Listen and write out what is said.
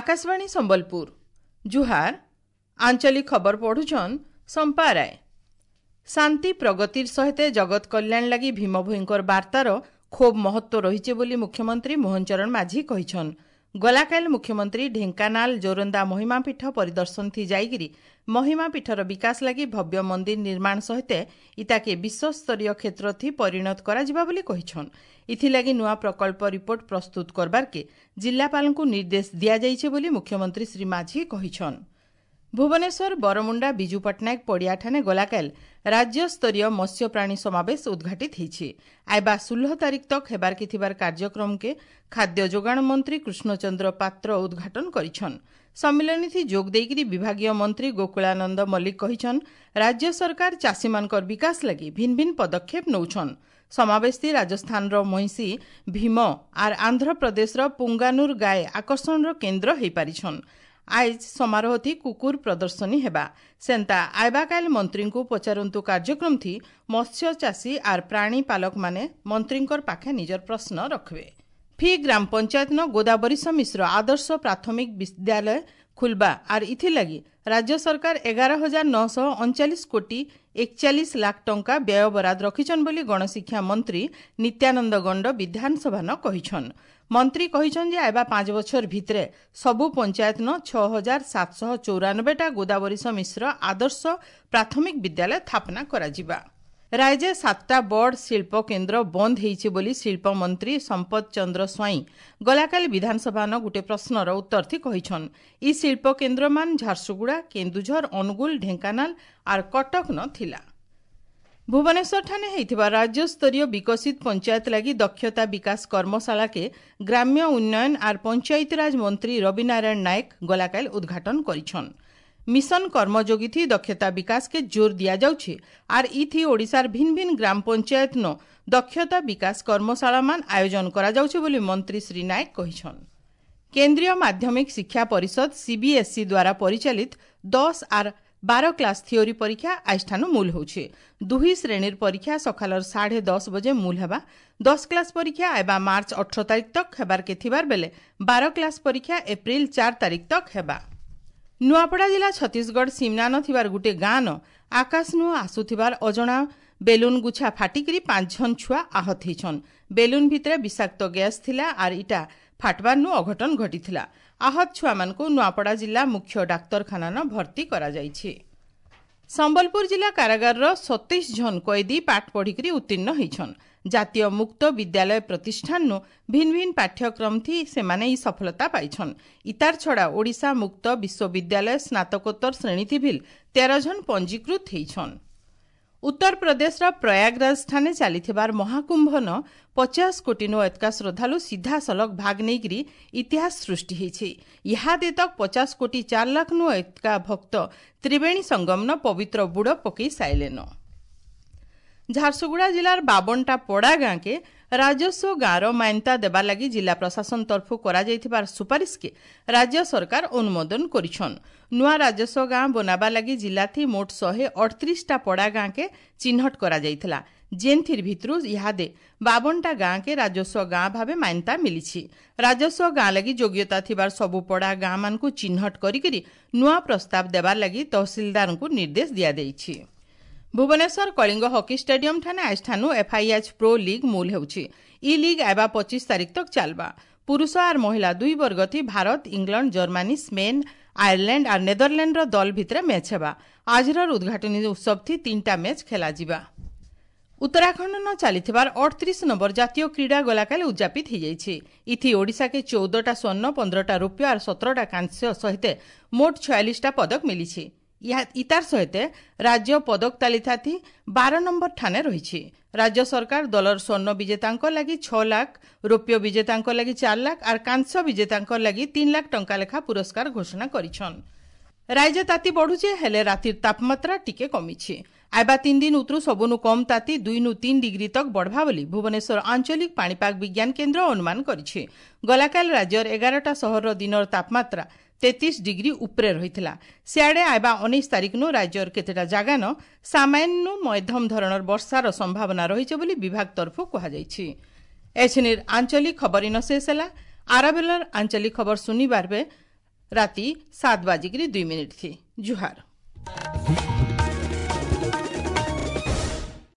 आकाशवाणी संबलपुर जुहार आंचलिक खबर पढ़ुछन संपा राय। शांति प्रगतिर सहित जगत कल्याण लगी भीम भोईंकर वार्तार खूब महत्व रही बोली मुख्यमंत्री मोहन चरण माझी कहिछन। गलाकाल मुख्यमंत्री ढेंकानाल जोरंदा महिमापीठ परिदर्शन थी जाइगिरी महिमापीठर विकास लगी भव्य मंदिर निर्माण सहित इताके विश्वस्तरीय क्षेत्र थी परिणत करा बोली कहिछन। इथिलागी नुआ प्रकल्प रिपोर्ट प्रस्तुत करबार के जिलापाल को निर्देश दिया जाइछे बोली मुख्यमंत्री श्री माझी कहिछन। भुवनेश्वर बरमुंडा विजु पट्टनायक पड़ियाठाने गलाकाल राज्यस्तरीय मत्स्य प्राणी समावेश उद्घाटित होइछे। आइबा 16 तारिख तक हेबार के थिबार कार्यक्रम के खाद्य जोगाण मंत्री कृष्णचंद्र पात्र उद्घाटन करिछन। सम्मेलन थी जोग देइकरी विभागीय मंत्री गोकुलानंद मल्लिक कहिछन राज्य सरकार चाषी मानकर विकास लगी भिन्न भिन्न पदक्षेप नौछन। समावेश थी राजस्थान रो महिषी भीम आर आंध्र प्रदेश रो पुंगानुर गाय आकर्षण रो केन्द्र हेई पारिछन। आज समारोह थी कुकुर प्रदर्शनी हेबा सेंता आइबा काल मंत्री को पचारंतु कार्यक्रम थी मत्स्य चाषी आर प्राणी पालक माने मंत्रींकर पाखे निजर प्रश्न रखबे। फी ग्राम पंचायत न गोदावरी मिश्र आदर्श प्राथमिक विद्यालय खुलबा आर इथिलागी राज्य सरकार 11,939 कोटी 41 लाख टंका व्यय बराद रखिछन बोली गणशिक्षा मंत्री नित्यानंद गंड विधानसभा न कहिछन। मंत्री कहिछन जे आइबा 5 बछर भितरे सबु पंचायत न 6,794 गोदावरी मिश्र आदर्श प्राथमिक विद्यालय स्थापना कराजिबा। राज्य 7टा बड़ शिल्प केन्द्र बंद होइछि बोली शिल्प मंत्री संपत चंद्र स्वाई गलाकाल विधानसभा न गुटे प्रश्नर उत्तर थी कहिछन। ई शिल्प केन्द्र मान झारसुगुड़ा केन्दुझर अनुगुल ढेंकानाल आर कटक न थिला। भुवनेश्वर ठाने हेइथिबा राज्यस्तरीय विकसित पंचायत लगी दक्षता विकास कर्मशाला के ग्राम्य उन्नयन आर पंचायतीराज मंत्री रविनारायण नायक गलाकाल उद्घाटन करिछन। मिशन कर्मयोगी थी दक्षता विकास के जोर दिया जाउछे आर ई थी ओडिसार भिन्न भिन्न ग्राम पंचायत न दक्षता विकास कर्मशाला मान आयोजन करा जाउछे बोली मंत्री श्री नायक कहिछन। केंद्रीय माध्यमिक शिक्षा परिषद सीबीएसई द्वारा परिचालित 10 आर 12 क्लास थियोरी परीक्षा आजठानु मूल होउछे। 2 श्रेणीर परीक्षा सकालर 10:30 बजे मूल हेबा। 10 क्लास परीक्षा आइबा मार्च 18 तारिख तक हेबार के थिबार बेले 12 क्लास परीक्षा एप्रिल 4 तारिख तक हेबा। नुआपड़ा जिला छत्तीसगढ़ सीमना न थिबार गुटे गाँ न आकाश नु आसुथिबार अजणा बेलुन गुछा फाटिकरी 5 जन छुआ आहत होइछन। बेलुन भितरे विषाक्त गैस थिला आर इटा फाटबार नु अघटन घटिथिला। आहत छुआ मानकु नुआपड़ा जिला मुख्य डाक्तरखाना न भर्ती करा जाइछे। संबलपुर जिला कारागार 27 जन कैदी पाठ पढ़िकरी उत्तीर्ण होइछन। जातीय मुक्त विद्यालय प्रतिष्ठान नु भिन्न भिन्न पाठ्यक्रम थी सेमाने ई सफलता पाइछन। इतार छड़ा ओडिशा मुक्त विश्वविद्यालय स्नातकोत्तर श्रेणी थी भिल 13 जन पंजीकृत होइछन। उत्तर प्रदेश प्रयागराज ठाने चलीथिबार महाकुंभ न 50 कोटी नु एतका श्रद्धालु सीधा सलग भाग नेगिरी इतिहास सृष्टि होइछे। इहादे तक 50 कोटी 4 लाख नु एतका भक्त त्रिवेणी संगम न पवित्र बुड़ पकई साइलेन। झारसुगुड़ा जिलार 52टा पड़ा गाँ के राजस्व गाँर मान्यता देवा लगी जिला प्रशासन तरफु करा जाइथिबार सुपारिश के राज्य सरकार अनुमोदन करिछन। नुआ राजस्व गाँ बनाबा लगी जिला थी मोट 138टा पड़ा गाँ के चिन्हट करा जाइथिला। जेनथिर भितरु इहादे 52टा गाँ के राजस्व गाँ भावे मान्यता मिलिछि। राजस्व गाँ लगी योग्यता थिबार सबु पड़ा गाँ मानकु चिन्हट करिकरी नुआ प्रस्ताव देबार लगी तहसीलदार को निर्देश दिया देइछि। भुवनेश्वर कलिंग हॉकी स्टेडियम ठाने आजठानु एफआईएच प्रो लीग मूल होउछि। ई लीग आइबा 25 तारिख तक चलबा। पुरुष आर महिला 2 वर्ग थी Bharat England Germany Spain Ireland और नेदरलैंड रो दल भितरे मैच हेबा। आजर उद्घाटनी उत्सव थी 3टा मैच खेला जिबा। उत्तराखंड न चलीथिबार 38 नंबर जातीय क्रीड़ा गलाकाल उद्यापित हो जाइछे। इथि ओडिशा के 14टा स्वर्ण 15टा रुपया और 17टा कांस्य सहित मोट 46टा पदक मिलिछि। इतार सहित राज्य पदक तालिका थी 12 नंबर ठाने रही। राज्य सरकार दलर स्वर्ण विजेतांक लगी 6 लाख रौप्य विजेतांक लगी 4 लाख और कांस्य विजेतांक लगी 3 लाख टंका लेखा पुरस्कार घोषणा करिछन। राज्य ताती बढ़ुचे हेले रातिर तापमात्रा टिके कमिछे। आइबा 3 दिन उतरु सबुनु कम ताती 2 नु 3 डिग्री तक बढ़वा बोली भुवनेश्वर आंचलिक पाणीपाग विज्ञान केन्द्र अनुमान करिछे। गलाकाल राज्यर 11टा सहर दिनर तापमात्रा 33 डिग्री उपरे रहिथिला। सियाडे आइबा 19 तारिख नु राज्यर केतेटा जागा न सामान्य मध्यम धरणर वर्षार संभावना रहिছে बोली विभाग तरफु कहा जाइछि। एछनिर आंचलिक खबर इन शेष ହେଲା। आराबेलर आंचलिक खबर सुनिबार बे राति 7:02 थी। जुहार।